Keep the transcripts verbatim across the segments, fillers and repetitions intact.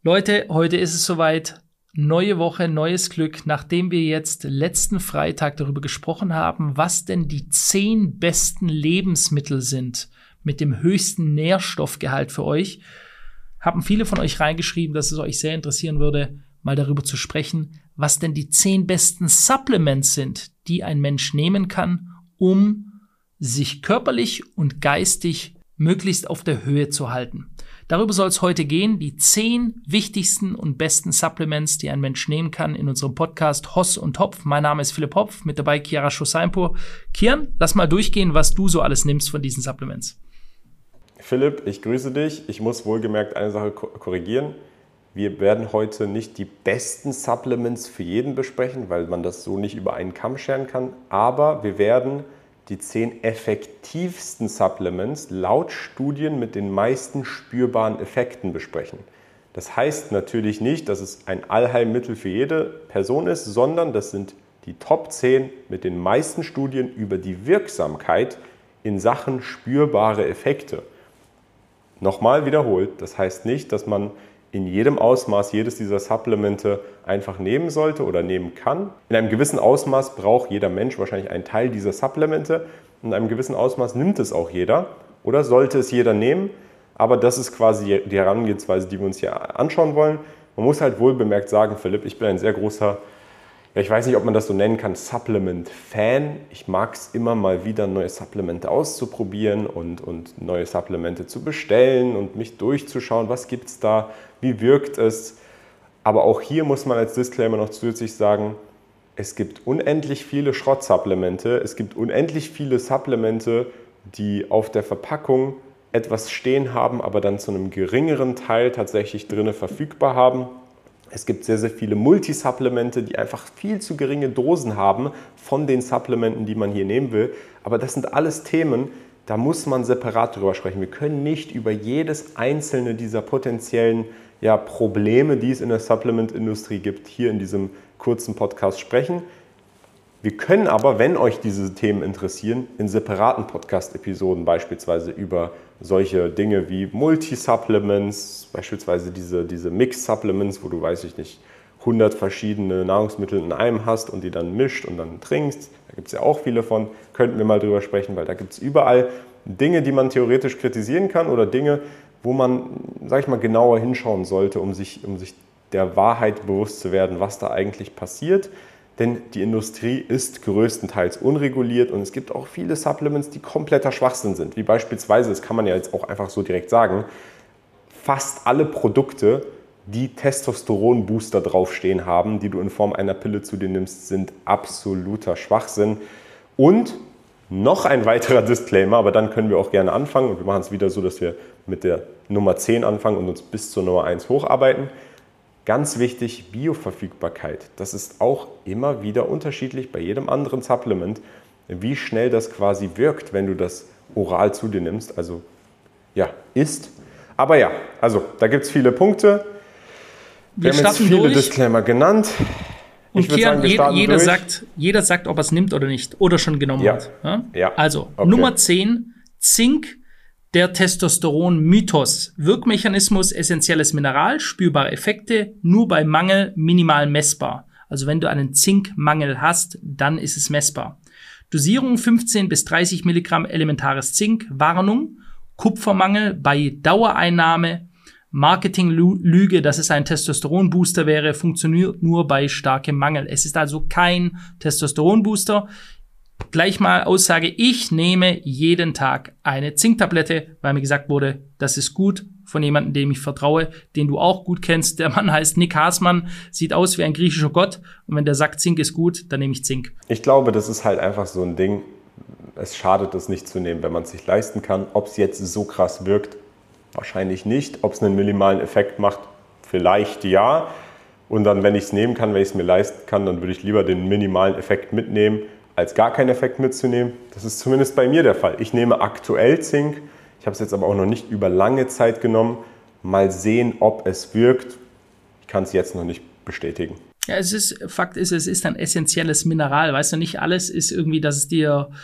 Leute, heute ist es soweit. Neue Woche, neues Glück. Nachdem wir jetzt letzten Freitag darüber gesprochen haben, was denn die zehn besten Lebensmittel sind mit dem höchsten Nährstoffgehalt für euch, haben viele von euch reingeschrieben, dass es euch sehr interessieren würde, mal darüber zu sprechen, was denn die zehn besten Supplements sind, die ein Mensch nehmen kann, um sich körperlich und geistig möglichst auf der Höhe zu halten. Darüber soll es heute gehen, die zehn wichtigsten und besten Supplements, die ein Mensch nehmen kann in unserem Podcast Hoss und Hopf. Mein Name ist Philipp Hopf, mit dabei Chiara Schoseinpur. Kian, lass mal durchgehen, was du so alles nimmst von diesen Supplements. Philipp, ich grüße dich. Ich muss wohlgemerkt eine Sache korrigieren. Wir werden heute nicht die besten Supplements für jeden besprechen, weil man das so nicht über einen Kamm scheren kann. Aber wir werden die zehn effektivsten Supplements laut Studien mit den meisten spürbaren Effekten besprechen. Das heißt natürlich nicht, dass es ein Allheilmittel für jede Person ist, sondern das sind die Top zehn mit den meisten Studien über die Wirksamkeit in Sachen spürbare Effekte. Nochmal wiederholt, das heißt nicht, dass man in jedem Ausmaß jedes dieser Supplemente einfach nehmen sollte oder nehmen kann. In einem gewissen Ausmaß braucht jeder Mensch wahrscheinlich einen Teil dieser Supplemente. In einem gewissen Ausmaß nimmt es auch jeder oder sollte es jeder nehmen. Aber das ist quasi die Herangehensweise, die wir uns hier anschauen wollen. Man muss halt wohl bemerkt sagen, Philipp, ich bin ein sehr großer, ja, ich weiß nicht, ob man das so nennen kann, Supplement-Fan. Ich mag es immer mal wieder, neue Supplemente auszuprobieren und, und neue Supplemente zu bestellen und mich durchzuschauen, was gibt es da, wie wirkt es. Aber auch hier muss man als Disclaimer noch zusätzlich sagen, es gibt unendlich viele Schrottsupplemente, es gibt unendlich viele Supplemente, die auf der Verpackung etwas stehen haben, aber dann zu einem geringeren Teil tatsächlich drinnen verfügbar haben. Es gibt sehr, sehr viele Multisupplemente, die einfach viel zu geringe Dosen haben von den Supplementen, die man hier nehmen will. Aber das sind alles Themen, da muss man separat drüber sprechen. Wir können nicht über jedes einzelne dieser potenziellen ja, Probleme, die es in der Supplement-Industrie gibt, hier in diesem kurzen Podcast sprechen. Wir können aber, wenn euch diese Themen interessieren, in separaten Podcast-Episoden beispielsweise über solche Dinge wie Multisupplements, beispielsweise diese, diese Mix-Supplements, wo du, weiß ich nicht, hundert verschiedene Nahrungsmittel in einem hast und die dann mischt und dann trinkst. Da gibt es ja auch viele von, könnten wir mal drüber sprechen, weil da gibt es überall Dinge, die man theoretisch kritisieren kann oder Dinge, wo man, sag ich mal, genauer hinschauen sollte, um sich, um sich der Wahrheit bewusst zu werden, was da eigentlich passiert. Denn die Industrie ist größtenteils unreguliert und es gibt auch viele Supplements, die kompletter Schwachsinn sind. Wie beispielsweise, das kann man ja jetzt auch einfach so direkt sagen, fast alle Produkte, die Testosteron-Booster draufstehen haben, die du in Form einer Pille zu dir nimmst, sind absoluter Schwachsinn. Und noch ein weiterer Disclaimer, aber dann können wir auch gerne anfangen und wir machen es wieder so, dass wir mit der Nummer zehn anfangen und uns bis zur Nummer eins hocharbeiten. Ganz wichtig, Bioverfügbarkeit. Das ist auch immer wieder unterschiedlich bei jedem anderen Supplement, wie schnell das quasi wirkt, wenn du das oral zu dir nimmst, also ja, isst. Aber ja, also da gibt es viele Punkte. Wir, wir haben jetzt viele durch. Disclaimer genannt. Und ich Kian, sagen, wir jeder, sagt, jeder sagt, ob er es nimmt oder nicht oder schon genommen ja. hat. Ja? Ja. Also okay. Nummer zehn, Zink. Der Testosteron-Mythos. Wirkmechanismus, essentielles Mineral, spürbare Effekte, nur bei Mangel minimal messbar. Also wenn du einen Zinkmangel hast, dann ist es messbar. Dosierung fünfzehn bis dreißig Milligramm elementares Zink. Warnung, Kupfermangel bei Dauereinnahme. Marketinglüge, dass es ein Testosteronbooster wäre, funktioniert nur bei starkem Mangel. Es ist also kein Testosteronbooster. Gleich mal Aussage, ich nehme jeden Tag eine Zinktablette, weil mir gesagt wurde, das ist gut von jemandem, dem ich vertraue, den du auch gut kennst. Der Mann heißt Nick Haßmann, sieht aus wie ein griechischer Gott und wenn der sagt, Zink ist gut, dann nehme ich Zink. Ich glaube, das ist halt einfach so ein Ding, es schadet es nicht zu nehmen, wenn man es sich leisten kann. Ob es jetzt so krass wirkt, wahrscheinlich nicht. Ob es einen minimalen Effekt macht, vielleicht ja. Und dann, wenn ich es nehmen kann, wenn ich es mir leisten kann, dann würde ich lieber den minimalen Effekt mitnehmen, als gar keinen Effekt mitzunehmen. Das ist zumindest bei mir der Fall. Ich nehme aktuell Zink. Ich habe es jetzt aber auch noch nicht über lange Zeit genommen. Mal sehen, ob es wirkt. Ich kann es jetzt noch nicht bestätigen. Ja, es ist, Fakt ist, es ist ein essentielles Mineral. Weißt du, nicht alles ist irgendwie, dass es dir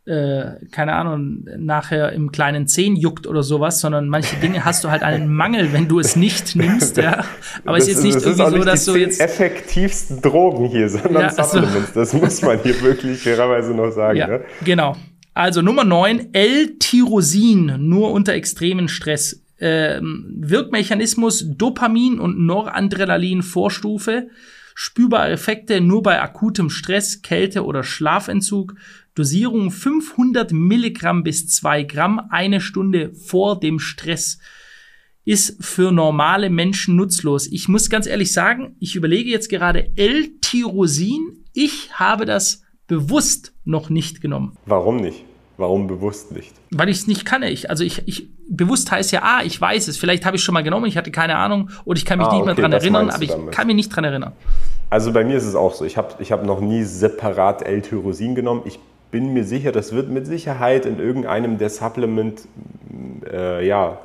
äh, keine Ahnung, nachher im kleinen Zehen juckt oder sowas, sondern manche Dinge hast du halt einen Mangel, wenn du es nicht nimmst, ja. Aber es ist jetzt nicht das irgendwie ist auch so, nicht dass die du jetzt effektivsten Drogen hier, sondern ja, Supplements. Also, das muss man hier wirklich fairerweise noch sagen. ja, ne? Genau. Also Nummer neun, L-Tyrosin, nur unter extremen Stress. Ähm, Wirkmechanismus Dopamin und Noradrenalin Vorstufe. Spürbare Effekte nur bei akutem Stress, Kälte oder Schlafentzug. Dosierung fünfhundert Milligramm bis zwei Gramm, eine Stunde vor dem Stress. Ist für normale Menschen nutzlos. Ich muss ganz ehrlich sagen, ich überlege jetzt gerade L-Tyrosin. Ich habe das bewusst noch nicht genommen. Warum nicht? Warum bewusst nicht? Weil ich es nicht kann. Ich, also ich, ich bewusst heißt ja, ah, ich weiß es. Vielleicht habe ich es schon mal genommen, ich hatte keine Ahnung oder ich kann mich ah, nicht mehr okay, dran erinnern, aber ich damit. kann mich nicht dran erinnern. Also bei mir ist es auch so. Ich habe ich hab noch nie separat L-Tyrosin genommen. Ich bin mir sicher, das wird mit Sicherheit in irgendeinem der Supplement-Mischungen äh, ja,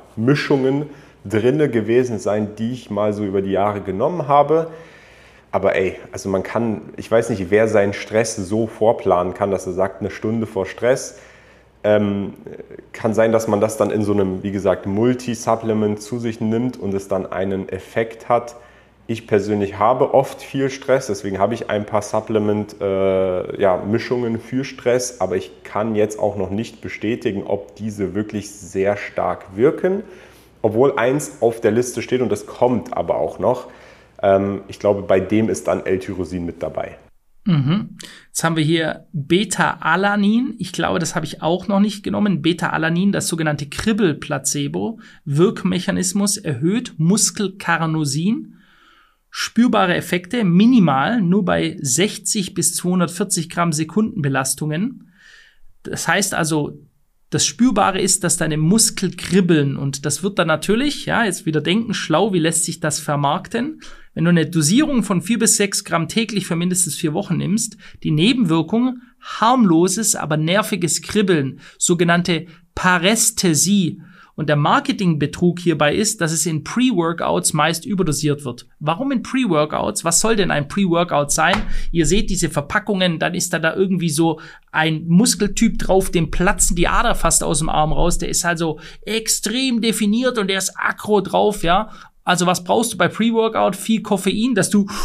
drinne gewesen sein, die ich mal so über die Jahre genommen habe. Aber ey, also man kann, ich weiß nicht, wer seinen Stress so vorplanen kann, dass er sagt, eine Stunde vor Stress. Ähm, kann sein, dass man das dann in so einem, wie gesagt, Multi-Supplement zu sich nimmt und es dann einen Effekt hat. Ich persönlich habe oft viel Stress, deswegen habe ich ein paar Supplement-Mischungen äh, ja, für Stress, aber ich kann jetzt auch noch nicht bestätigen, ob diese wirklich sehr stark wirken, obwohl eins auf der Liste steht und das kommt aber auch noch. Ähm, ich glaube, bei dem ist dann L-Tyrosin mit dabei. Mhm. Jetzt haben wir hier Beta-Alanin. Ich glaube, das habe ich auch noch nicht genommen. Beta-Alanin, das sogenannte Kribbel-Placebo. Wirkmechanismus erhöht Muskelkarnosin. Spürbare Effekte minimal, nur bei sechzig bis zweihundertvierzig Gramm Sekundenbelastungen. Das heißt also, das Spürbare ist, dass deine Muskel kribbeln und das wird dann natürlich, ja, jetzt wieder denken, schlau, wie lässt sich das vermarkten? Wenn du eine Dosierung von vier bis sechs Gramm täglich für mindestens vier Wochen nimmst, die Nebenwirkung harmloses, aber nerviges Kribbeln, sogenannte Parästhesie. Und der Marketingbetrug hierbei ist, dass es in Pre-Workouts meist überdosiert wird. Warum in Pre-Workouts? Was soll denn ein Pre-Workout sein? Ihr seht diese Verpackungen, dann ist da da irgendwie so ein Muskeltyp drauf, dem platzen die Ader fast aus dem Arm raus. Der ist also extrem definiert und der ist aggro drauf, ja. Also was brauchst du bei Pre-Workout? Viel Koffein, dass du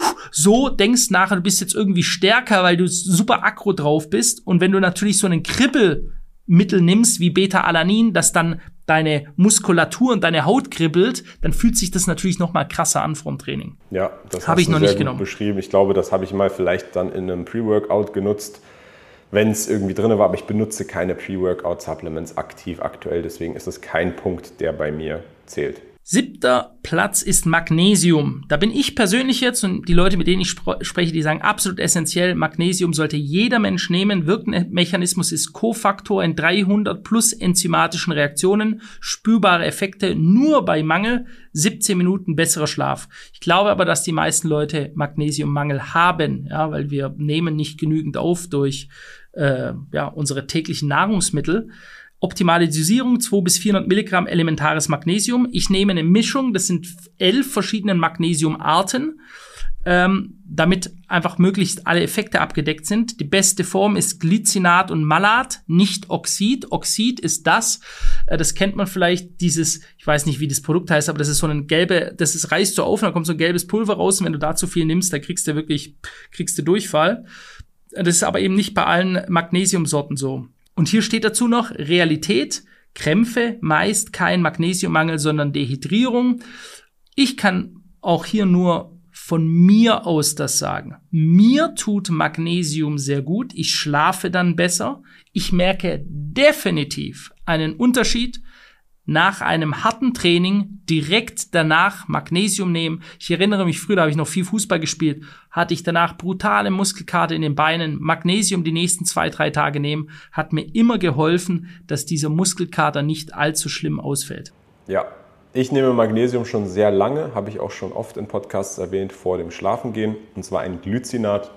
so denkst nachher, du bist jetzt irgendwie stärker, weil du super aggro drauf bist. Und wenn du natürlich so einen Kribbelmittel nimmst wie Beta-Alanin, das dann deine Muskulatur und deine Haut kribbelt, dann fühlt sich das natürlich noch mal krasser an vom Training. Ja, das habe ich noch sehr nicht gut genommen. beschrieben. Ich glaube, das habe ich mal vielleicht dann in einem Pre-Workout genutzt, wenn es irgendwie drin war. Aber ich benutze keine Pre-Workout-Supplements aktiv aktuell. Deswegen ist es kein Punkt, der bei mir zählt. Siebter Platz ist Magnesium. Da bin ich persönlich jetzt und die Leute, mit denen ich spr- spreche, die sagen absolut essentiell, Magnesium sollte jeder Mensch nehmen. Wirkmechanismus ist Kofaktor in dreihundert plus enzymatischen Reaktionen. Spürbare Effekte nur bei Mangel. siebzehn Minuten besserer Schlaf. Ich glaube aber, dass die meisten Leute Magnesiummangel haben, ja, weil wir nehmen nicht genügend auf durch äh, ja, unsere täglichen Nahrungsmittel. Optimale Dosierung, zweihundert bis vierhundert Milligramm elementares Magnesium. Ich nehme eine Mischung, das sind elf verschiedene Magnesiumarten, ähm, damit einfach möglichst alle Effekte abgedeckt sind. Die beste Form ist Glycinat und Malat, nicht Oxid. Oxid ist das, äh, das kennt man vielleicht, dieses, ich weiß nicht, wie das Produkt heißt, aber das ist so ein gelbe, das ist, reißt so auf und dann kommt so ein gelbes Pulver raus und wenn du da zu viel nimmst, dann kriegst du wirklich, kriegst du Durchfall. Das ist aber eben nicht bei allen Magnesiumsorten so. Und hier steht dazu noch Realität, Krämpfe, meist kein Magnesiummangel, sondern Dehydrierung. Ich kann auch hier nur von mir aus das sagen. Mir tut Magnesium sehr gut. Ich schlafe dann besser. Ich merke definitiv einen Unterschied nach einem harten Training direkt danach Magnesium nehmen. Ich erinnere mich, früher habe ich noch viel Fußball gespielt, hatte ich danach brutale Muskelkater in den Beinen. Magnesium die nächsten zwei, drei Tage nehmen, hat mir immer geholfen, dass dieser Muskelkater nicht allzu schlimm ausfällt. Ja, ich nehme Magnesium schon sehr lange, habe ich auch schon oft in Podcasts erwähnt, vor dem Schlafengehen. Und zwar ein Glycinat.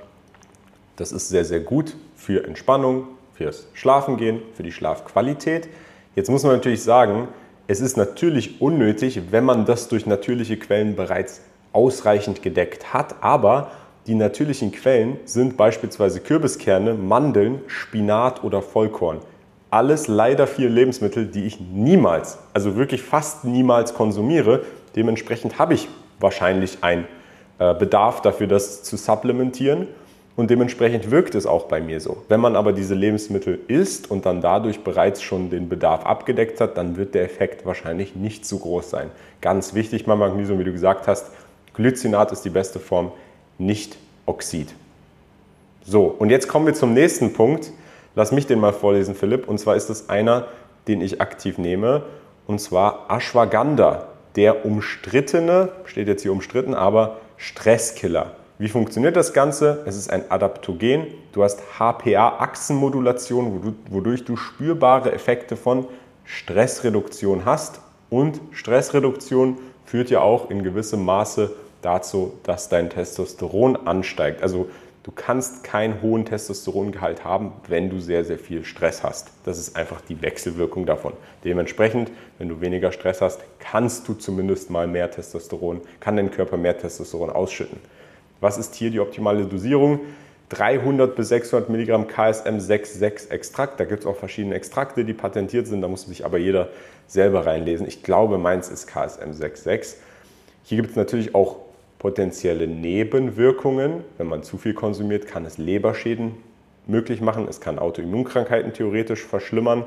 Das ist sehr, sehr gut für Entspannung, fürs Schlafengehen, für die Schlafqualität. Jetzt muss man natürlich sagen, es ist natürlich unnötig, wenn man das durch natürliche Quellen bereits ausreichend gedeckt hat, aber die natürlichen Quellen sind beispielsweise Kürbiskerne, Mandeln, Spinat oder Vollkorn. Alles leider vier Lebensmittel, die ich niemals, also wirklich fast niemals konsumiere. Dementsprechend habe ich wahrscheinlich einen äh, Bedarf dafür, das zu supplementieren. Und dementsprechend wirkt es auch bei mir so. Wenn man aber diese Lebensmittel isst und dann dadurch bereits schon den Bedarf abgedeckt hat, dann wird der Effekt wahrscheinlich nicht so groß sein. Ganz wichtig bei Magnesium, wie du gesagt hast, Glycinat ist die beste Form, nicht Oxid. So, und jetzt kommen wir zum nächsten Punkt. Lass mich den mal vorlesen, Philipp. Und zwar ist es einer, den ich aktiv nehme, und zwar Ashwagandha, der umstrittene, steht jetzt hier umstritten, aber Stresskiller. Wie funktioniert das Ganze? Es ist ein Adaptogen. Du hast H P A-Achsenmodulation, wodurch du spürbare Effekte von Stressreduktion hast. Und Stressreduktion führt ja auch in gewissem Maße dazu, dass dein Testosteron ansteigt. Also du kannst keinen hohen Testosterongehalt haben, wenn du sehr, sehr viel Stress hast. Das ist einfach die Wechselwirkung davon. Dementsprechend, wenn du weniger Stress hast, kannst du zumindest mal mehr Testosteron, kann dein Körper mehr Testosteron ausschütten. Was ist hier die optimale Dosierung? dreihundert bis sechshundert Milligramm K S M sechs Komma sechs Extrakt. Da gibt es auch verschiedene Extrakte, die patentiert sind. Da muss sich aber jeder selber reinlesen. Ich glaube, meins ist K S M sechs Komma sechs. Hier gibt es natürlich auch potenzielle Nebenwirkungen. Wenn man zu viel konsumiert, kann es Leberschäden möglich machen. Es kann Autoimmunkrankheiten theoretisch verschlimmern.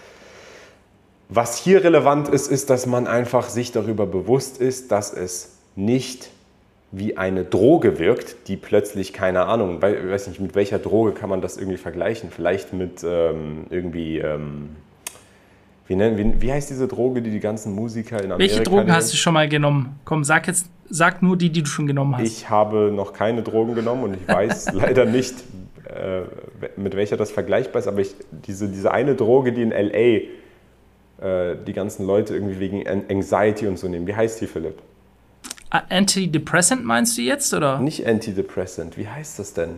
Was hier relevant ist, ist, dass man einfach sich darüber bewusst ist, dass es nicht wie eine Droge wirkt, die plötzlich, keine Ahnung, ich weiß nicht, mit welcher Droge kann man das irgendwie vergleichen? Vielleicht mit ähm, irgendwie, ähm, wie, nennen, wie, wie heißt diese Droge, die die ganzen Musiker in Amerika Welche Drogen nehmen? hast du schon mal genommen? Komm, sag jetzt, sag nur die, die du schon genommen hast. Ich habe noch keine Drogen genommen und ich weiß leider nicht, äh, mit welcher das vergleichbar ist, aber ich, diese, diese eine Droge, die in L A äh, die ganzen Leute irgendwie wegen Anxiety und so nehmen, wie heißt die, Philipp? Antidepressant meinst du jetzt, oder? Nicht Antidepressant, wie heißt das denn?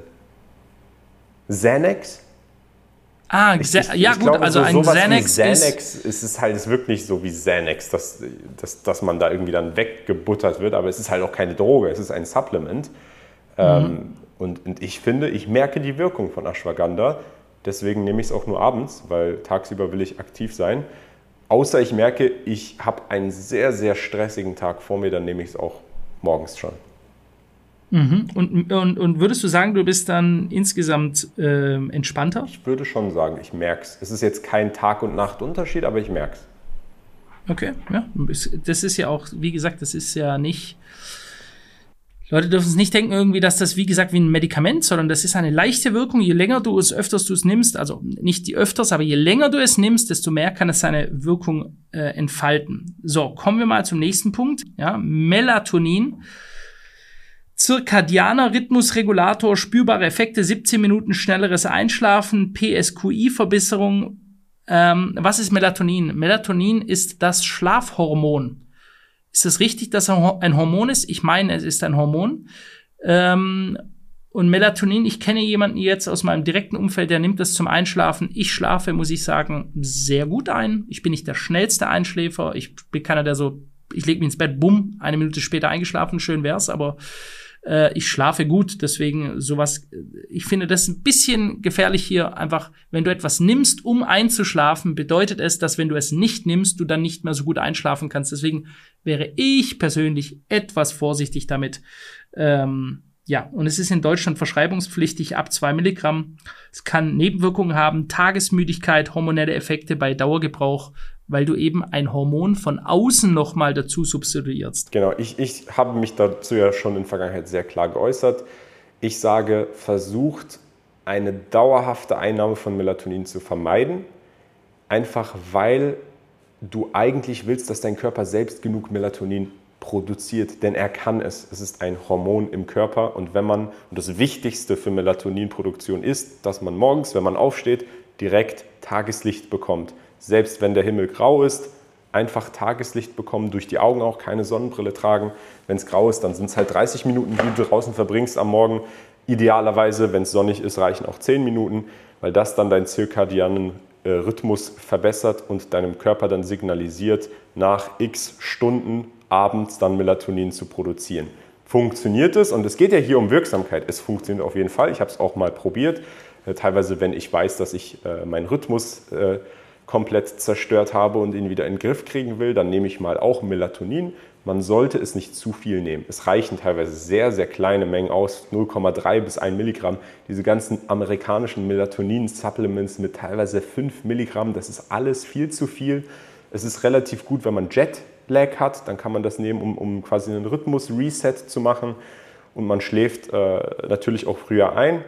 Xanax? Ah, ich, ich, ja ich gut, glaube, also so, ein Xanax, Xanax ist... ist es halt, es wirkt nicht so wie Xanax, dass, dass, dass man da irgendwie dann weggebuttert wird, aber es ist halt auch keine Droge, es ist ein Supplement. Mhm. Ähm, und, und ich finde, ich merke die Wirkung von Ashwagandha, deswegen nehme ich es auch nur abends, weil tagsüber will ich aktiv sein. Außer ich merke, ich habe einen sehr, sehr stressigen Tag vor mir, dann nehme ich es auch morgens schon. Mhm. Und, und, und würdest du sagen, du bist dann insgesamt äh, entspannter? Ich würde schon sagen, ich merke es. Es ist jetzt kein Tag- und Nacht-Unterschied, aber ich merke es. Okay, ja. Das ist ja auch, wie gesagt, das ist ja nicht... Leute dürfen es nicht denken irgendwie, dass das, wie gesagt, wie ein Medikament, sondern das ist eine leichte Wirkung. Je länger du es, öfters du es nimmst, also nicht die öfters, aber je länger du es nimmst, desto mehr kann es seine Wirkung äh, entfalten. So, kommen wir mal zum nächsten Punkt. Ja, Melatonin, zirkadianer Rhythmusregulator, spürbare Effekte, siebzehn Minuten schnelleres Einschlafen, P S Q I-Verbesserung. Ähm, was ist Melatonin? Melatonin ist das Schlafhormon. Ist es richtig, dass er ein Hormon ist? Ich meine, es ist ein Hormon. Ähm, und Melatonin, ich kenne jemanden jetzt aus meinem direkten Umfeld, der nimmt das zum Einschlafen. Ich schlafe, muss ich sagen, sehr gut ein. Ich bin nicht der schnellste Einschläfer. Ich bin keiner, der so, ich lege mich ins Bett, bumm, eine Minute später eingeschlafen, schön wär's, aber äh, ich schlafe gut. Deswegen sowas, ich finde das ein bisschen gefährlich hier. Einfach, wenn du etwas nimmst, um einzuschlafen, bedeutet es, dass wenn du es nicht nimmst, du dann nicht mehr so gut einschlafen kannst. Deswegen wäre ich persönlich etwas vorsichtig damit. Ähm, ja, und es ist in Deutschland verschreibungspflichtig ab zwei Milligramm. Es kann Nebenwirkungen haben, Tagesmüdigkeit, hormonelle Effekte bei Dauergebrauch, weil du eben ein Hormon von außen nochmal dazu substituierst. Genau, ich, ich habe mich dazu ja schon in der Vergangenheit sehr klar geäußert. Ich sage, versucht eine dauerhafte Einnahme von Melatonin zu vermeiden, einfach weil du eigentlich willst, dass dein Körper selbst genug Melatonin produziert, denn er kann es. Es ist ein Hormon im Körper und wenn man, und das Wichtigste für Melatoninproduktion ist, dass man morgens, wenn man aufsteht, direkt Tageslicht bekommt. Selbst wenn der Himmel grau ist, einfach Tageslicht bekommen, durch die Augen auch, keine Sonnenbrille tragen. Wenn es grau ist, dann sind es halt dreißig Minuten, die du draußen verbringst am Morgen. Idealerweise, wenn es sonnig ist, reichen auch zehn Minuten, weil das dann deinen zirkadianen äh, Rhythmus verbessert und deinem Körper dann signalisiert, nach x Stunden abends dann Melatonin zu produzieren. funktioniert es, und es geht ja hier um Wirksamkeit, es funktioniert auf jeden Fall, ich habe es auch mal probiert, äh, teilweise wenn ich weiß, dass ich äh, meinen Rhythmus äh, komplett zerstört habe und ihn wieder in den Griff kriegen will, dann nehme ich mal auch Melatonin. Man sollte es nicht zu viel nehmen. Es reichen teilweise sehr, sehr kleine Mengen aus, null Komma drei bis ein Milligramm. Diese ganzen amerikanischen Melatonin-Supplements mit teilweise fünf Milligramm, das ist alles viel zu viel. Es ist relativ gut, wenn man Jetlag hat, dann kann man das nehmen, um, um quasi einen Rhythmus-Reset zu machen. Und man schläft äh, natürlich auch früher ein.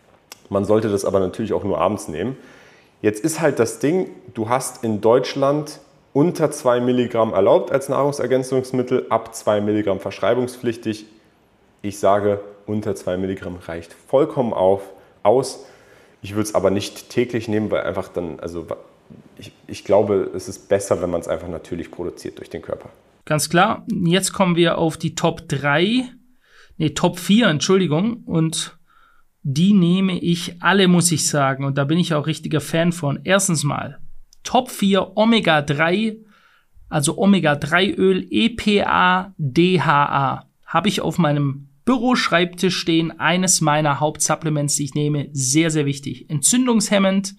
Man sollte das aber natürlich auch nur abends nehmen. Jetzt ist halt das Ding, du hast in Deutschland unter zwei Milligramm erlaubt als Nahrungsergänzungsmittel, ab zwei Milligramm verschreibungspflichtig. Ich sage, unter zwei Milligramm reicht vollkommen auf, aus. Ich würde es aber nicht täglich nehmen, weil einfach dann, also ich, ich glaube, es ist besser, wenn man es einfach natürlich produziert durch den Körper. Ganz klar. Jetzt kommen wir auf die Top drei, nee, Top vier, Entschuldigung, und die nehme ich alle, muss ich sagen. Und da bin ich auch richtiger Fan von. Erstens mal Top vier Omega drei, also Omega drei Öl, E P A D H A. Habe ich auf meinem Büroschreibtisch stehen. Eines meiner Hauptsupplements, die ich nehme. Sehr, sehr wichtig. Entzündungshemmend,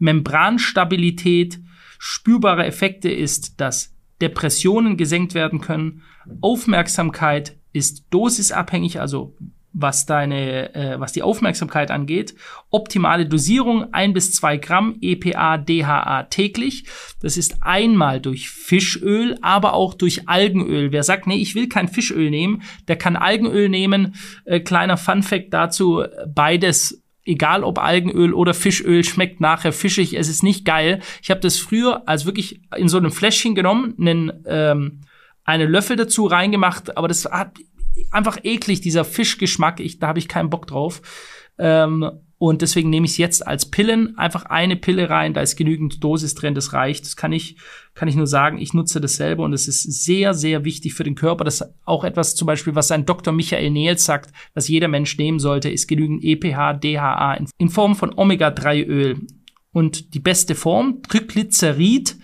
Membranstabilität, spürbare Effekte ist, dass Depressionen gesenkt werden können. Aufmerksamkeit ist dosisabhängig, also was deine, äh, was die Aufmerksamkeit angeht. Optimale Dosierung, ein bis zwei Gramm E P A D H A täglich. Das ist einmal durch Fischöl, aber auch durch Algenöl. Wer sagt, nee, ich will kein Fischöl nehmen, der kann Algenöl nehmen. Äh, kleiner Funfact dazu, beides, egal ob Algenöl oder Fischöl, schmeckt nachher fischig. Es ist nicht geil. Ich habe das früher als wirklich in so einem Fläschchen genommen, einen, ähm, einen Löffel dazu reingemacht, aber das hat einfach eklig, dieser Fischgeschmack, ich, da habe ich keinen Bock drauf. Ähm, und deswegen nehme ich es jetzt als Pillen, einfach eine Pille rein, da ist genügend Dosis drin, das reicht. Das kann ich, kann ich nur sagen, ich nutze das selber und es ist sehr, sehr wichtig für den Körper. Das ist auch etwas zum Beispiel, was sein Doktor Michael Nehls sagt, was jeder Mensch nehmen sollte, ist genügend E P A D H A in, in Form von Omega drei Öl. Und die beste Form, Triglycerid,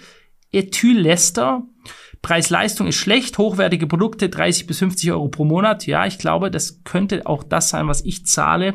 Ethylester. Preis-Leistung ist schlecht, hochwertige Produkte, dreißig bis fünfzig Euro pro Monat. Ja, ich glaube, das könnte auch das sein, was ich zahle.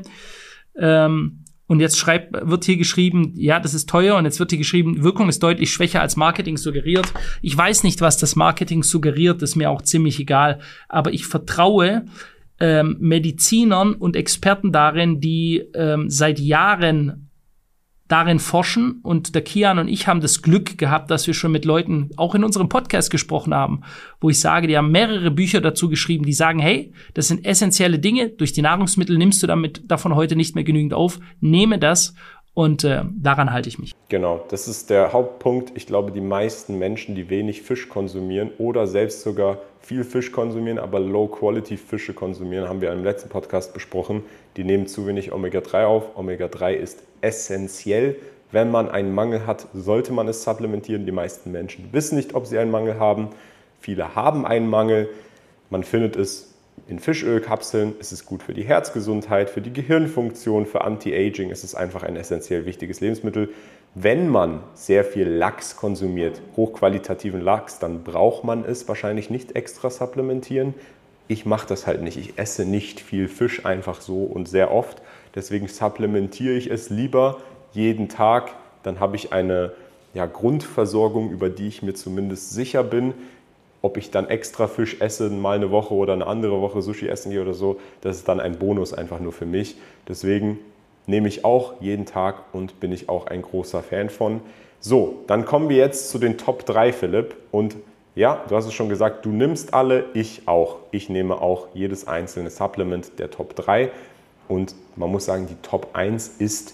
Ähm, und jetzt schreibt, wird hier geschrieben, ja, das ist teuer. Und jetzt wird hier geschrieben, Wirkung ist deutlich schwächer als Marketing suggeriert. Ich weiß nicht, was das Marketing suggeriert, ist mir auch ziemlich egal. Aber ich vertraue ähm, Medizinern und Experten darin, die ähm, seit Jahren darin forschen, und der Kian und ich haben das Glück gehabt, dass wir schon mit Leuten auch in unserem Podcast gesprochen haben, wo ich sage, die haben mehrere Bücher dazu geschrieben, die sagen, hey, das sind essentielle Dinge, durch die Nahrungsmittel nimmst du damit davon heute nicht mehr genügend auf, nehme das, und äh, daran halte ich mich. Genau, das ist der Hauptpunkt. Ich glaube, die meisten Menschen, die wenig Fisch konsumieren oder selbst sogar viel Fisch konsumieren, aber Low-Quality-Fische konsumieren, haben wir im letzten Podcast besprochen, die nehmen zu wenig Omega drei auf. Omega drei ist essentiell. Wenn man einen Mangel hat, sollte man es supplementieren. Die meisten Menschen wissen nicht, ob sie einen Mangel haben. Viele haben einen Mangel. Man findet es in Fischölkapseln. Es ist gut für die Herzgesundheit, für die Gehirnfunktion, für Anti-Aging. Es ist einfach ein essentiell wichtiges Lebensmittel. Wenn man sehr viel Lachs konsumiert, hochqualitativen Lachs, dann braucht man es wahrscheinlich nicht extra supplementieren. Ich mache das halt nicht. Ich esse nicht viel Fisch einfach so und sehr oft. Deswegen supplementiere ich es lieber jeden Tag. Dann habe ich eine ja, Grundversorgung, über die ich mir zumindest sicher bin. Ob ich dann extra Fisch esse, mal eine Woche oder eine andere Woche Sushi essen gehe oder so, das ist dann ein Bonus einfach nur für mich. Deswegen nehme ich auch jeden Tag und bin ich auch ein großer Fan von. So, dann kommen wir jetzt zu den Top drei, Philipp. Und ja, du hast es schon gesagt, du nimmst alle, ich auch. Ich nehme auch jedes einzelne Supplement der Top drei. Und man muss sagen, die Top eins ist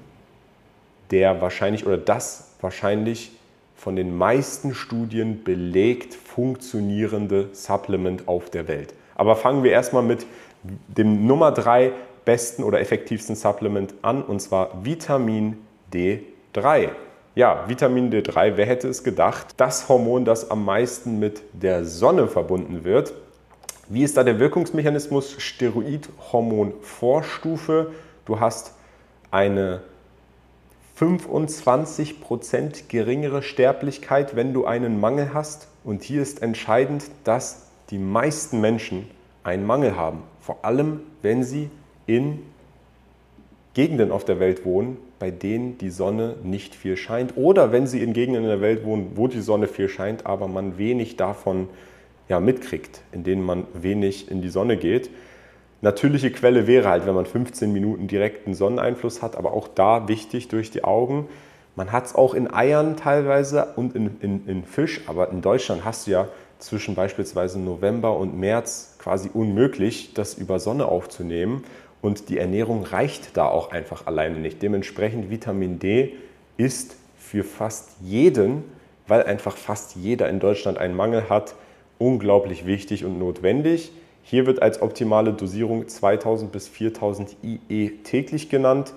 der wahrscheinlich oder das wahrscheinlich von den meisten Studien belegt funktionierende Supplement auf der Welt. Aber fangen wir erstmal mit dem Nummer drei besten oder effektivsten Supplement an, und zwar Vitamin D drei. Ja, Vitamin D drei, wer hätte es gedacht? Das Hormon, das am meisten mit der Sonne verbunden wird. Wie ist da der Wirkungsmechanismus? Steroidhormon-Vorstufe. Du hast eine fünfundzwanzig Prozent geringere Sterblichkeit, wenn du einen Mangel hast. Und hier ist entscheidend, dass die meisten Menschen einen Mangel haben. Vor allem, wenn sie in Gegenden auf der Welt wohnen, bei denen die Sonne nicht viel scheint. Oder wenn sie in Gegenden in der Welt wohnen, wo die Sonne viel scheint, aber man wenig davon ja, mitkriegt, in denen man wenig in die Sonne geht. Natürliche Quelle wäre halt, wenn man fünfzehn Minuten direkten Sonneneinfluss hat, aber auch da wichtig durch die Augen. Man hat es auch in Eiern teilweise und in, in, in Fisch, aber in Deutschland hast du ja zwischen beispielsweise November und März quasi unmöglich, das über Sonne aufzunehmen. Und die Ernährung reicht da auch einfach alleine nicht. Dementsprechend Vitamin D ist für fast jeden, weil einfach fast jeder in Deutschland einen Mangel hat, unglaublich wichtig und notwendig. Hier wird als optimale Dosierung zweitausend bis viertausend I E täglich genannt.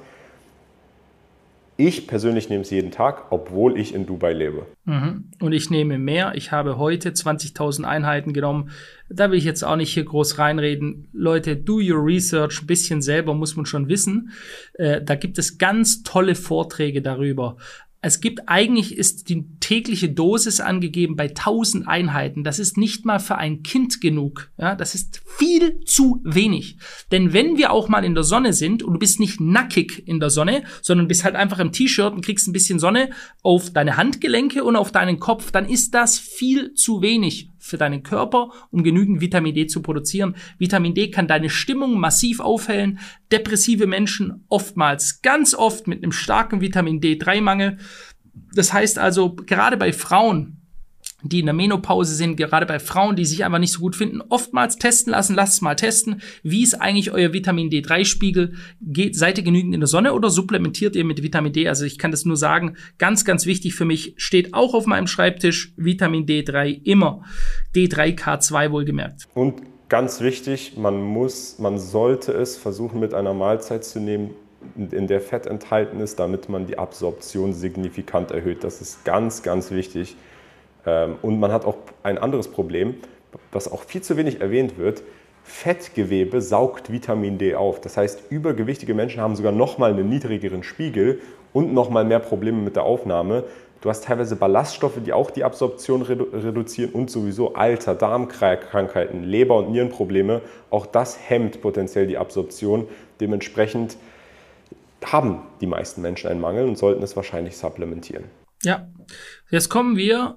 Ich persönlich nehme es jeden Tag, obwohl ich in Dubai lebe. Mhm. Und ich nehme mehr. Ich habe heute zwanzigtausend Einheiten genommen. Da will ich jetzt auch nicht hier groß reinreden. Leute, do your research. Ein bisschen selber muss man schon wissen. Äh, da gibt es ganz tolle Vorträge darüber. Es gibt eigentlich, ist die tägliche Dosis angegeben bei tausend Einheiten. Das ist nicht mal für ein Kind genug. Ja, das ist viel zu wenig. Denn wenn wir auch mal in der Sonne sind und du bist nicht nackig in der Sonne, sondern bist halt einfach im T-Shirt und kriegst ein bisschen Sonne auf deine Handgelenke und auf deinen Kopf, dann ist das viel zu wenig für deinen Körper, um genügend Vitamin D zu produzieren. Vitamin D kann deine Stimmung massiv aufhellen. Depressive Menschen oftmals, ganz oft mit einem starken Vitamin D drei Mangel. Das heißt also, gerade bei Frauen, die in der Menopause sind, gerade bei Frauen, die sich einfach nicht so gut finden, oftmals testen lassen, lasst es mal testen. Wie ist eigentlich euer Vitamin D drei Spiegel? Geht, seid ihr genügend in der Sonne oder supplementiert ihr mit Vitamin D? Also ich kann das nur sagen, ganz, ganz wichtig für mich, steht auch auf meinem Schreibtisch Vitamin D drei immer. D drei K zwei wohlgemerkt. Und ganz wichtig, man muss, man sollte es versuchen mit einer Mahlzeit zu nehmen, in der Fett enthalten ist, damit man die Absorption signifikant erhöht. Das ist ganz, ganz wichtig. Und man hat auch ein anderes Problem, was auch viel zu wenig erwähnt wird. Fettgewebe saugt Vitamin D auf. Das heißt, übergewichtige Menschen haben sogar noch mal einen niedrigeren Spiegel und noch mal mehr Probleme mit der Aufnahme. Du hast teilweise Ballaststoffe, die auch die Absorption redu- reduzieren und sowieso Alter, Darmkrankheiten, Leber- und Nierenprobleme. Auch das hemmt potenziell die Absorption. Dementsprechend haben die meisten Menschen einen Mangel und sollten es wahrscheinlich supplementieren. Ja, jetzt kommen wir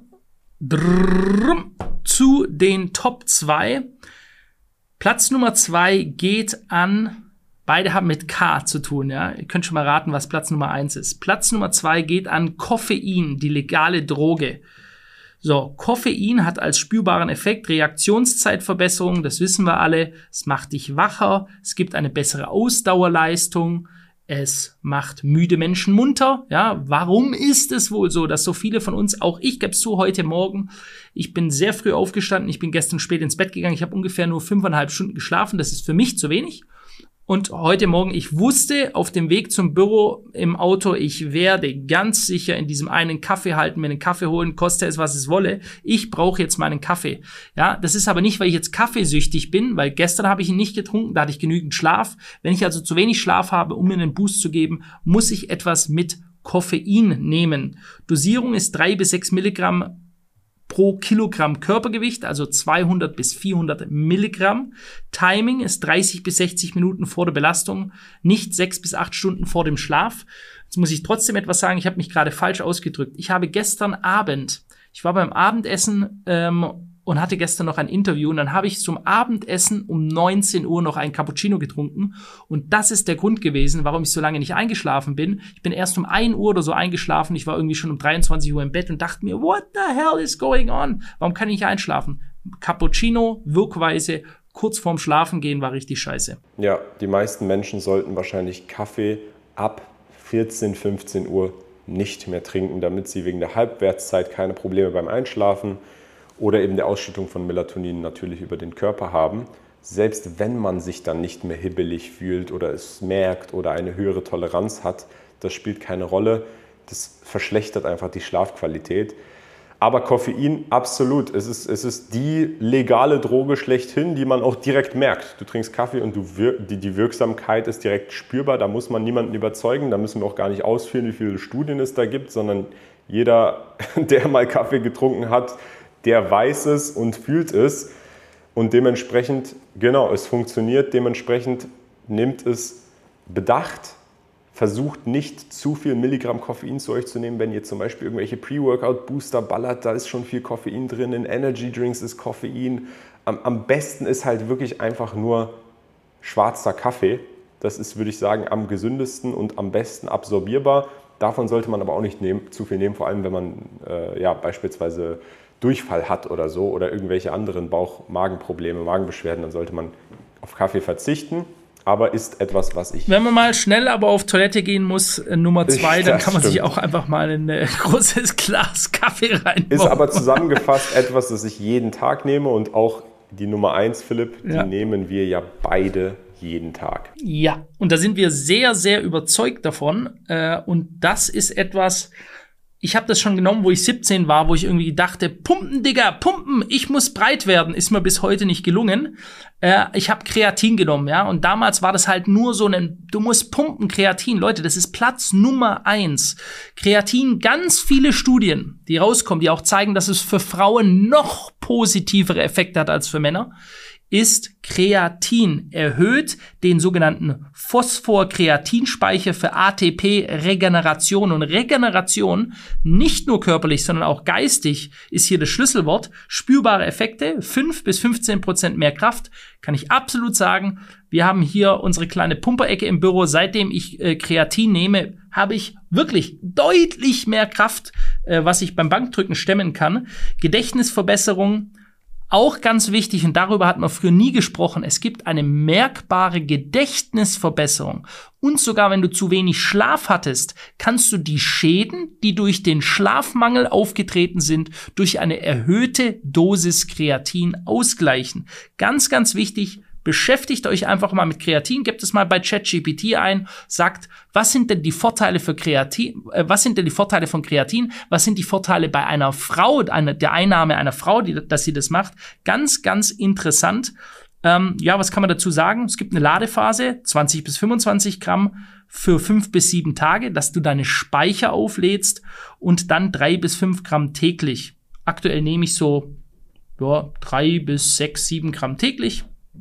zu den Top zwei. Platz Nummer zwei geht an, beide haben mit K zu tun, ja. Ihr könnt schon mal raten, was Platz Nummer eins ist. Platz Nummer zwei geht an Koffein, die legale Droge. So, Koffein hat als spürbaren Effekt Reaktionszeitverbesserung, das wissen wir alle. Es macht dich wacher, es gibt eine bessere Ausdauerleistung. Es macht müde Menschen munter. Ja, warum ist es wohl so, dass so viele von uns, auch ich gebe es zu, heute Morgen, ich bin sehr früh aufgestanden, ich bin gestern spät ins Bett gegangen, ich habe ungefähr nur fünfeinhalb Stunden geschlafen, das ist für mich zu wenig. Und heute Morgen, ich wusste auf dem Weg zum Büro im Auto, ich werde ganz sicher in diesem einen Kaffee halten, mir einen Kaffee holen, koste es, was es wolle. Ich brauche jetzt meinen Kaffee. Ja, das ist aber nicht, weil ich jetzt kaffeesüchtig bin, weil gestern habe ich ihn nicht getrunken, da hatte ich genügend Schlaf. Wenn ich also zu wenig Schlaf habe, um mir einen Boost zu geben, muss ich etwas mit Koffein nehmen. Dosierung ist drei bis sechs Milligramm pro Kilogramm Körpergewicht, also zweihundert bis vierhundert Milligramm. Timing ist dreißig bis sechzig Minuten vor der Belastung, nicht sechs bis acht Stunden vor dem Schlaf. Jetzt muss ich trotzdem etwas sagen, ich habe mich gerade falsch ausgedrückt. Ich habe gestern Abend, ich war beim Abendessen ähm, und hatte gestern noch ein Interview und dann habe ich zum Abendessen um neunzehn Uhr noch ein Cappuccino getrunken und das ist der Grund gewesen, warum ich so lange nicht eingeschlafen bin. Ich bin erst um ein Uhr oder so eingeschlafen, ich war irgendwie schon um dreiundzwanzig Uhr im Bett und dachte mir, what the hell is going on? Warum kann ich nicht einschlafen? Cappuccino, Wirkweise, kurz vorm Schlafengehen war richtig scheiße. Ja, die meisten Menschen sollten wahrscheinlich Kaffee ab vierzehn, fünfzehn Uhr nicht mehr trinken, damit sie wegen der Halbwertszeit keine Probleme beim Einschlafen oder eben der Ausschüttung von Melatonin natürlich über den Körper haben. Selbst wenn man sich dann nicht mehr hibbelig fühlt oder es merkt oder eine höhere Toleranz hat, das spielt keine Rolle. Das verschlechtert einfach die Schlafqualität. Aber Koffein, absolut. Es ist, es ist die legale Droge schlechthin, die man auch direkt merkt. Du trinkst Kaffee und du wir- die, die Wirksamkeit ist direkt spürbar. Da muss man niemanden überzeugen. Da müssen wir auch gar nicht ausführen, wie viele Studien es da gibt, sondern jeder, der mal Kaffee getrunken hat, der weiß es und fühlt es. Und dementsprechend, genau, es funktioniert, dementsprechend nehmt es bedacht, versucht nicht zu viel Milligramm Koffein zu euch zu nehmen, wenn ihr zum Beispiel irgendwelche Pre-Workout-Booster ballert, da ist schon viel Koffein drin, in Energy-Drinks ist Koffein. Am, am besten ist halt wirklich einfach nur schwarzer Kaffee. Das ist, würde ich sagen, am gesündesten und am besten absorbierbar. Davon sollte man aber auch nicht nehmen, zu viel nehmen, vor allem wenn man äh, ja, beispielsweise Durchfall hat oder so oder irgendwelche anderen Bauch-Magen-Probleme, Magenbeschwerden, dann sollte man auf Kaffee verzichten. Aber ist etwas, was ich... Wenn man mal schnell aber auf Toilette gehen muss, äh, Nummer zwei, dann kann man stimmt. sich auch einfach mal ein äh, großes Glas Kaffee reinmachen. Ist aber zusammengefasst etwas, das ich jeden Tag nehme und auch die Nummer eins, Philipp, ja. die nehmen wir ja beide jeden Tag. Ja, und da sind wir sehr, sehr überzeugt davon. Äh, und das ist etwas... Ich habe das schon genommen, wo ich siebzehn war, wo ich irgendwie dachte, pumpen, Digga, pumpen, ich muss breit werden. Ist mir bis heute nicht gelungen. Äh, ich habe Kreatin genommen, ja. Und damals war das halt nur so ein, du musst pumpen, Kreatin. Leute, das ist Platz Nummer eins. Kreatin, ganz viele Studien, die rauskommen, die auch zeigen, dass es für Frauen noch positivere Effekte hat als für Männer, ist Kreatin. Erhöht den sogenannten Phosphor-Kreatinspeicher für A T P-Regeneration. Und Regeneration, nicht nur körperlich, sondern auch geistig, ist hier das Schlüsselwort. Spürbare Effekte, fünf bis fünfzehn Prozent mehr Kraft, kann ich absolut sagen. Wir haben hier unsere kleine Pumperecke im Büro. Seitdem ich äh, Kreatin nehme, habe ich wirklich deutlich mehr Kraft, äh, was ich beim Bankdrücken stemmen kann. Gedächtnisverbesserung, auch ganz wichtig, und darüber hat man früher nie gesprochen, es gibt eine merkbare Gedächtnisverbesserung. Und sogar wenn du zu wenig Schlaf hattest, kannst du die Schäden, die durch den Schlafmangel aufgetreten sind, durch eine erhöhte Dosis Kreatin ausgleichen. Ganz, ganz wichtig, beschäftigt euch einfach mal mit Kreatin, gebt es mal bei ChatGPT ein, sagt, was sind denn die Vorteile für Kreatin, äh, was sind denn die Vorteile von Kreatin, was sind die Vorteile bei einer Frau, einer, der Einnahme einer Frau, die, dass sie das macht. Ganz, ganz interessant. Ähm, ja, was kann man dazu sagen? Es gibt eine Ladephase, zwanzig bis fünfundzwanzig Gramm für fünf bis sieben Tage, dass du deine Speicher auflädst und dann drei bis fünf Gramm täglich. Aktuell nehme ich so ja, drei bis sechs, sieben Gramm täglich.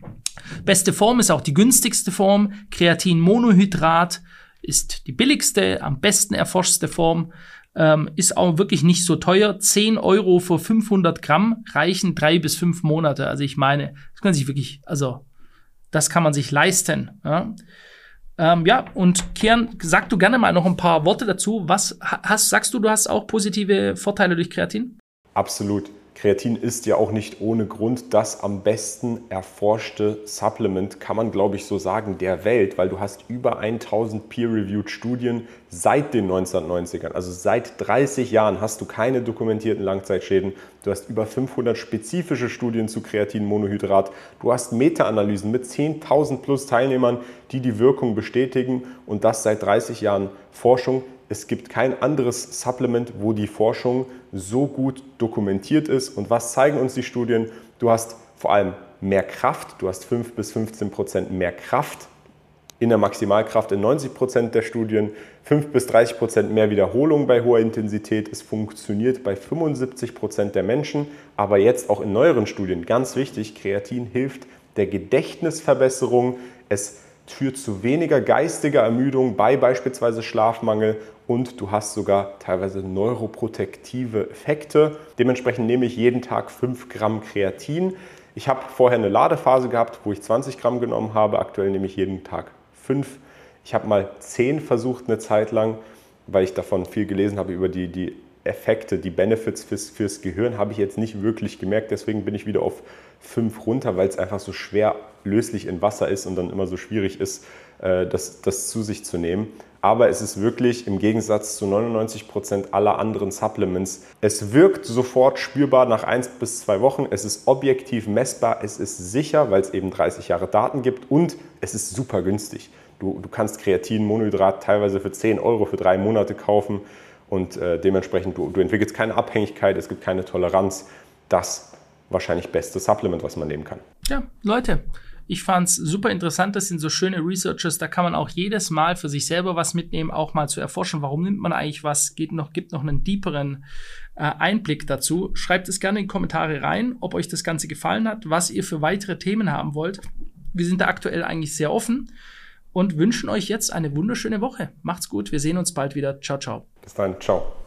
Beste Form ist auch die günstigste Form. Kreatinmonohydrat ist die billigste, am besten erforschte Form. Ähm, ist auch wirklich nicht so teuer. zehn Euro für fünfhundert Gramm reichen drei bis fünf Monate. Also ich meine, das kann sich wirklich, also das kann man sich leisten. Ja, ähm, ja und Kian, sag du gerne mal noch ein paar Worte dazu. Was hast, sagst du, du hast auch positive Vorteile durch Kreatin? Absolut. Kreatin ist ja auch nicht ohne Grund das am besten erforschte Supplement, kann man glaube ich so sagen, der Welt, weil du hast über tausend peer-reviewed Studien seit den neunzehnhundertneunzigern, also seit dreißig Jahren hast du keine dokumentierten Langzeitschäden. Du hast über fünfhundert spezifische Studien zu Kreatinmonohydrat. Du hast Meta-Analysen mit zehntausend plus Teilnehmern, die die Wirkung bestätigen und das seit dreißig Jahren Forschung. Es gibt kein anderes Supplement, wo die Forschung so gut dokumentiert ist. Und was zeigen uns die Studien? Du hast vor allem mehr Kraft, du hast fünf bis fünfzehn Prozent mehr Kraft in der Maximalkraft in neunzig Prozent der Studien, fünf bis dreißig Prozent mehr Wiederholung bei hoher Intensität. Es funktioniert bei fünfundsiebzig Prozent der Menschen, aber jetzt auch in neueren Studien, ganz wichtig, Kreatin hilft der Gedächtnisverbesserung. Es führt zu weniger geistiger Ermüdung bei beispielsweise Schlafmangel und du hast sogar teilweise neuroprotektive Effekte. Dementsprechend nehme ich jeden Tag fünf Gramm Kreatin. Ich habe vorher eine Ladephase gehabt, wo ich zwanzig Gramm genommen habe. Aktuell nehme ich jeden Tag fünf. Ich habe mal zehn versucht eine Zeit lang, weil ich davon viel gelesen habe über die, die Effekte, die Benefits fürs, fürs Gehirn, habe ich jetzt nicht wirklich gemerkt. Deswegen bin ich wieder auf fünf runter, weil es einfach so schwer löslich in Wasser ist und dann immer so schwierig ist, das, das zu sich zu nehmen. Aber es ist wirklich im Gegensatz zu neunundneunzig Prozent aller anderen Supplements, es wirkt sofort spürbar nach eins bis zwei Wochen. Es ist objektiv messbar, es ist sicher, weil es eben dreißig Jahre Daten gibt und es ist super günstig. Du, du kannst Kreatinmonohydrat teilweise für zehn Euro für drei Monate kaufen und äh, dementsprechend, du, du entwickelst keine Abhängigkeit, es gibt keine Toleranz. Das wahrscheinlich beste Supplement, was man nehmen kann. Ja, Leute, Ich fand es super interessant. Das sind so schöne Researches. Da kann man auch jedes Mal für sich selber was mitnehmen, auch mal zu erforschen, warum nimmt man eigentlich was, geht noch, gibt noch einen deeperen äh, Einblick dazu. Schreibt es gerne in die Kommentare rein, ob euch das Ganze gefallen hat, was ihr für weitere Themen haben wollt. Wir sind da aktuell eigentlich sehr offen und wünschen euch jetzt eine wunderschöne Woche. Macht's gut, wir sehen uns bald wieder. Ciao, ciao. Bis dann, ciao.